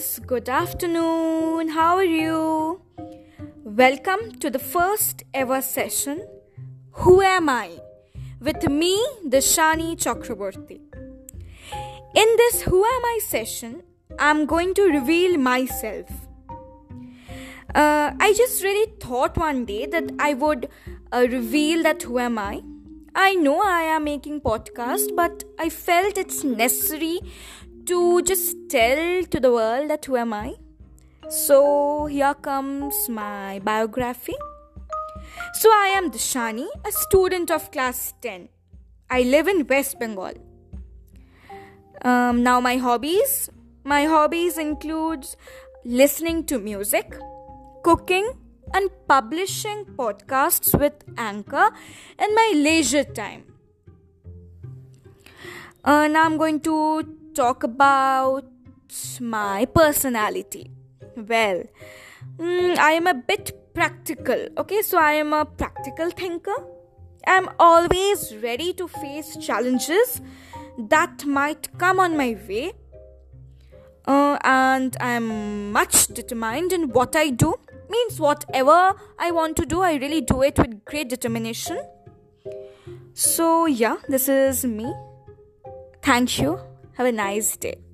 guys, good afternoon. How are you? Welcome to the first ever session, Who Am I? With me, Dashani Chakraborty. In this Who Am I session, I'm going to reveal myself. I just really thought one day that I would reveal that who am I. I know I am making podcast, but I felt it's necessary to just tell to the world that who am I. So here comes my biography. So I am Dashani, a student of class 10. I live in West Bengal. Now my hobbies. My hobbies includes listening to music, cooking, and publishing podcasts with Anchor in my leisure time. Now I'm going to talk about my personality. Well, I am a bit practical. Okay, so I am a practical thinker. I'm always ready to face challenges that might come on my way. And I'm much determined in what I do. Means whatever I want to do, I really do it with great determination. So yeah, this is me. Thank you. Have a nice day.